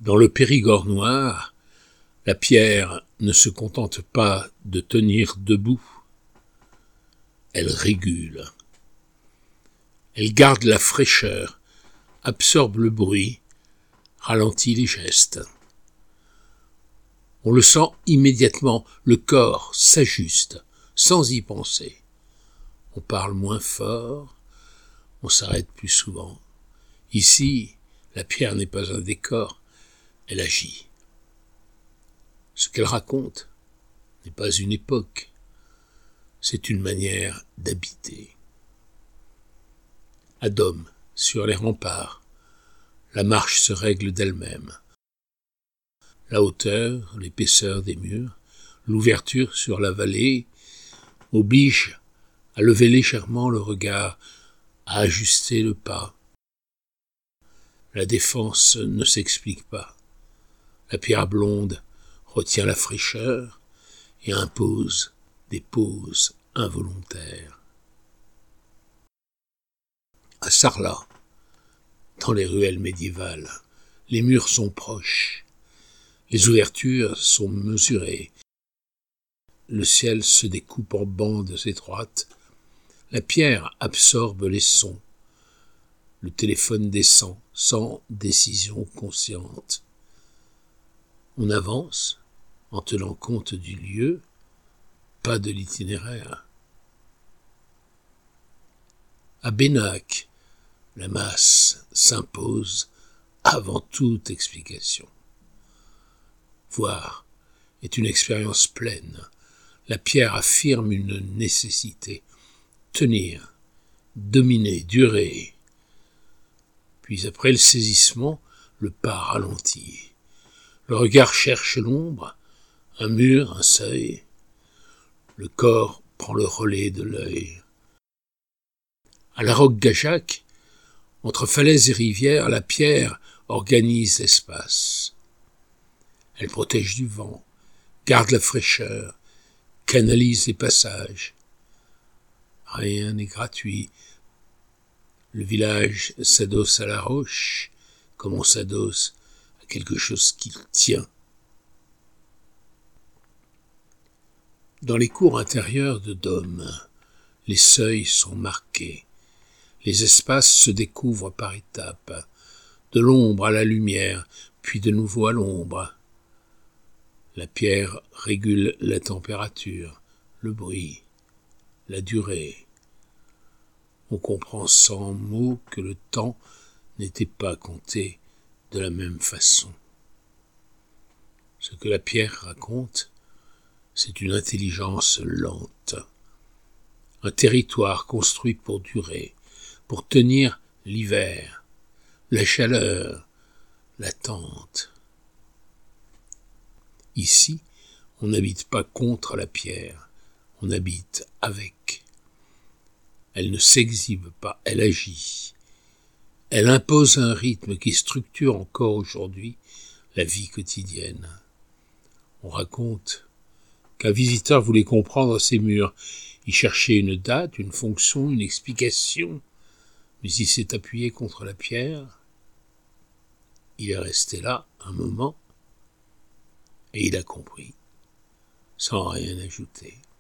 Dans le Périgord noir, la pierre ne se contente pas de tenir debout, elle régule. Elle garde la fraîcheur, absorbe le bruit, ralentit les gestes. On le sent immédiatement, le corps s'ajuste, sans y penser. On parle moins fort, on s'arrête plus souvent. Ici, la pierre n'est pas un décor, elle agit. Ce qu'elle raconte n'est pas une époque, c'est une manière d'habiter. À Dôme, sur les remparts, la marche se règle d'elle-même. La hauteur, l'épaisseur des murs, l'ouverture sur la vallée obligent à lever légèrement le regard, à ajuster le pas. La défense ne s'explique pas. La pierre blonde retient la fraîcheur et impose des pauses involontaires. À Sarlat, dans les ruelles médiévales, les murs sont proches, les ouvertures sont mesurées, le ciel se découpe en bandes étroites, la pierre absorbe les sons, le téléphone descend sans décision consciente. On avance en tenant compte du lieu, pas de l'itinéraire. À Bénac, la masse s'impose avant toute explication. Voir est une expérience pleine. La pierre affirme une nécessité. Tenir, dominer, durer. Puis après le saisissement, le pas ralentit. Le regard cherche l'ombre, un mur, un seuil. Le corps prend le relais de l'œil. À la Roque-Gajac, entre falaises et rivières, la pierre organise l'espace. Elle protège du vent, garde la fraîcheur, canalise les passages. Rien n'est gratuit. Le village s'adosse à la roche, comme on s'adosse à quelque chose qu'il tient. Dans les cours intérieures de Dôme, les seuils sont marqués. Les espaces se découvrent par étapes, de l'ombre à la lumière, puis de nouveau à l'ombre. La pierre régule la température, le bruit, la durée. On comprend sans mots que le temps n'était pas compté de la même façon. Ce que la pierre raconte, c'est une intelligence lente, un territoire construit pour durer, pour tenir l'hiver, la chaleur, l'attente. Ici, on n'habite pas contre la pierre, on habite avec. Elle ne s'exhibe pas, elle agit. Elle impose un rythme qui structure encore aujourd'hui la vie quotidienne. On raconte qu'un visiteur voulait comprendre ces murs. Il cherchait une date, une fonction, une explication, mais il s'est appuyé contre la pierre. Il est resté là un moment et il a compris, sans rien ajouter.